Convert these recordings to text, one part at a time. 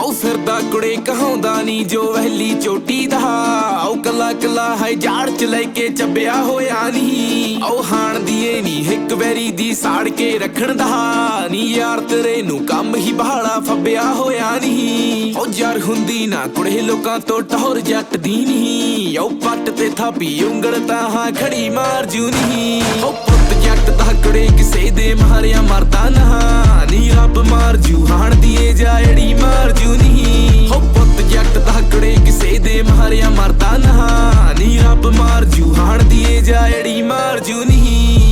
ਫਿਰਦਾ ਕੁੜੇ ਕਹਾਉਂਦਾ ਨੀ ਜੋ ਵਹਿਲੀ ਚੋਟੀ ਦਾ ਉਹ ਕੱਲਾ ਕੱਲਾ ਹੈ ਜਾੜ ਚ ਲੈ ਕੇ ਚੱਬਿਆ ਹੋਇਆ ਨੀ ਉਹ ਹਾਣ ਦੀਏ ਨੀ ਇੱਕ ਵੈਰੀ ਦੀ ਸਾੜ ਕੇ ਰੱਖਣ ਦਾ ਨੀ ਯਾਰ ਤੇਰੇ ਨੂੰ ਕੰਮ ਹੀ ਬਹਾਲਾ ਫੱਬਿਆ ਹੋਇਆ ਨੀ ਉਹ ਯਾਰ ਹੁੰਦੀ ਨਾ ਕੁੜੇ ਲੋਕਾਂ ਤੋਂ ਟੌਰ ਜੱਟ ਦੀ ਨੀ ਉਹ ਪੱਟ ਤੇ ਥਾਪੀ ਉਂਗਲ ਤਾਂ ਹਾਂ ਖੜੀ ਮਾਰ ਜੂ ਨੀ ਉਹ ਪੁੱਤ ਜੱਟ ਦਾ ਕੁੜੇ ਕਿਸੇ ਦੇ ਮਾਰਿਆ ਮਰਦਾ ਨਾ ਨੀ ਰੱਬ ਮਾਰ ਜੂ ਹਾਣ ਦੀਏ ਜਾੜੀ ਮਾਰ ਜੂ ਨੀ ਹੋ ਪੁੱਤ ਜੱਟ ਦਾ ਕੁੜੇ ਕਿਸੇ ਦੇ ਮਾਰਿਆ ਮਰਦਾ ਨਾ ਨੀ ਰੱਬ ਮਾਰ ਜੂ ਹਾਣ ਦੀਏ ਜਾੜੀ ਮਾਰ ਜੂ ਨੀ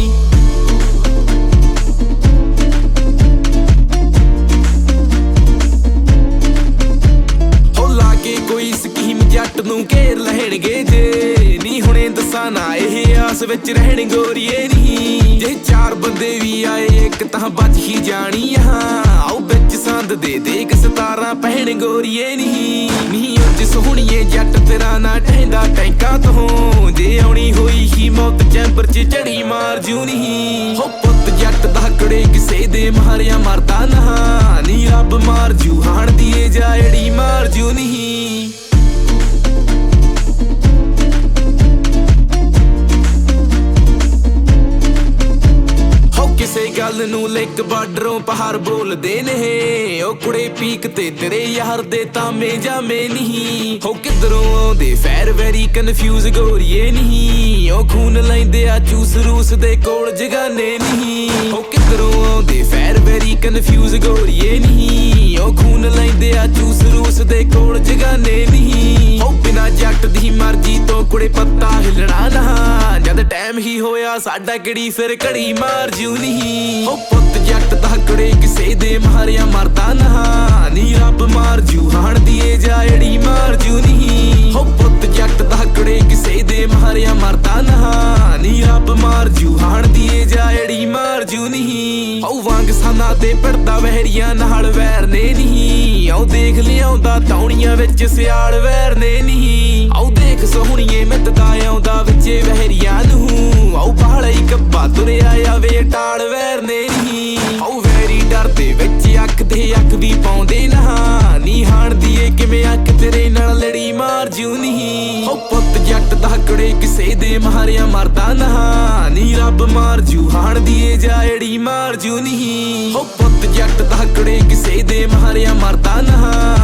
ਕੋਈ ਸਕੀਮ ਜੱਟ ਨੂੰ ਘੇਰ ਲੈਣਗੇ ਜੇ ਨੀ ਹੁਣੇ ਦੱਸਾਂ ਨਾ ਇਹ ਆਸ ਵਿੱਚ ਰਹਿਣ ਗੋਰੀਏ ਨੀ ਜੇ ਚਾਰ ਬੰਦੇ ਵੀ ਆਏ ਇੱਕ ਤਾਂ ਬਚ ਹੀ ਜਾਣੀ ਆ ਆਓ ਵਿੱਚ ਸੰਦ ਦੇ ਦੇਖ 17 ਪਹਿਣ ਗੋਰੀਏ ਨੀ ਉੱਚ ਸੋਹਣੀਏ ਜੱਟ ਤੇਰਾ ਨਾ ਟਹਿੰਦਾ ਟੈਂਕਾਂ ਤੋਂ ਜੇ ਆਉਣੀ ਹੋਈ ਹੀ ਮੌਤ ਚੈਂਬਰ ਚ ਝੜੀ ਮਾਰ ਜੂ ਨੀ ਹੋ ਪੁੱਤ ਜੱਟ ਦਾ ਕੁੜੇ ਕਿਸੇ ਦੇ ਮਾਰਿਆ ਮਰਦਾ ਨਾ ਨੀ ਰੱਬ ਮਾਰ ਜੂ ਹਾਣ ਦੀਏ ਜਾੜੀ ਮਾਰ ਜੂ ਨੀ ਕਿਸੇ ਗੱਲ ਨੂੰ ਲਿਕ ਬਾਰਡਰੋਂ ਪਹਾੜ ਬੋਲਦੇ ਨੇ ਉਹ ਕੁੜੇ ਪੀਕ ਤੇ ਤੇਰੇ ਯਾਰ ਦੇ ਤਾਮੇ ਜਾਮੇ ਨਹੀਂ ਹੋ ਕਿਧਰੋਂ ਆਉਂਦੇ ਫੈਰ ਵੈਰੀ ਕਨਫਿਊਜ਼ ਗੋਰੀਏ ਨਹੀਂ ਉਹ ਖੂਨ ਲੈਂਦੇ ਆ ਚੂਸ ਰੂਸ ਦੇ ਕੋਲ ਜਗਾਨੇ ਨਹੀਂ ਹੋ ਕਿਧਰੋਂ ਆਉਂਦੇ ਫੈਰ ਵੈਰੀ ਕਨਫਿਊਜ਼ ਗੋਰੀਏ ਨਹੀਂ ਉਹ ਖੂਨ ਲੈਂਦੇ ਆ ਚੂਸ ਰੂਸ ਦੇ ਕੋਲ ਜਗਾਨੇ ਨਹੀਂ ਹੋ ਬਿਨਾ ਜੱਟ ਦੀ ਮਰਜ਼ੀ ਤੋਂ ਕੁੜੇ ਪੱਤਾ ਹਿਲਣਾ ਨਾ ਜਦ ਟਾਈਮ ਹੀ ਹੋਇਆ ਸਾਡਾ ਕਿਹੜੀ ਫਿਰ ਘੜੀ ਮਾਰ ਜੂ ਨੀ ਹੋ ਪੁੱਤ ਜੱਟ ਦਾ ਕੁੜੇ ਕਿਸੇ ਦੇ ਮਾਰਿਆ ਮਰਦਾ ਨਾ ਨੀ ਰੱਬ ਮਾਰ ਜੂ ਹਾਣ ਦੀਏ ਜਾੜੀ ਮਾਰ ਜੂ ਨੀ ਹੋ ਪੁੱਤ ਜੱਟ ਦਾ ਕੁੜੇ ਕਿਸੇ ਦੇ ਮਾਰਿਆ ਮਰਦਾ ਨਾ ਨੀ ਰੱਬ ਮਾਰ ਜੂ ਹਾਣ ਦੀਏ ਜਾੜੀ ਮਾਰ ਜੂ ਨੀ ਹੋ ਵਾਂਗ ਸਾਨਾ ਤੇ ਪੜਦਾ ਵਹਿਰੀਆਂ ਨਾਲ ਵੈਰ ਨੇ ਨੀ ਆਉ ਦੇਖ ਲਿਆਉਂਦਾ ਤੌਣੀਆਂ ਵਿੱਚ ਸਿਆਲ ਵੈਰ ਨੇ ਨੀ ਆਉ ਦੇਖ ਸੋਹਣੀਏ ਮਿੱਤਦਾ ਆਉਂਦਾ ਵਿੱਚੇ ਵਹਿਰੀਆਂ ਨੂੰ ਆਉ ਬਾਹਲਾ ਹੀ ਕੱਪਾ ਤੁਰਿਆ ਆਵੇ ਟਾਲ ਵੈਰ ਨੇ ਨੀ ਆਉ ਵੈਰੀ ਡਰਦੇ ਵਿੱਚ ਅੱਖ ਦੇ ਅੱਖ ਵੀ ਪਾਉਂਦੇ ਨਾ ਨੀ ਹਾਣ ਦੀਏ ਕਿਵੇਂ ਅੱਖ ਤੇਰੇ ਨਾਲ ਲੜੀ ਮਾਰ ਜੂ ਨੀ ਹੋ ਪੁੱਤ ਜੱਟ ਦਾ ਕੁੜੇ ਕਿਸੇ ਦੇ ਮਾਰਿਆ ਮਰਦਾ ਨਾ ਨੀ ਰੱਬ ਮਾਰ ਜੂ ਹਾਣ ਦੀਏ ਜਾੜੀ ਮਾਰ ਜੂ ਨੀ ਹੋ ਪੁੱਤ ਜੱਟ ਦਾ ਕੁੜੇ ਕਿਸੇ ਦੇ ਮਾਰਿਆ ਮਰਦਾ ਨਾ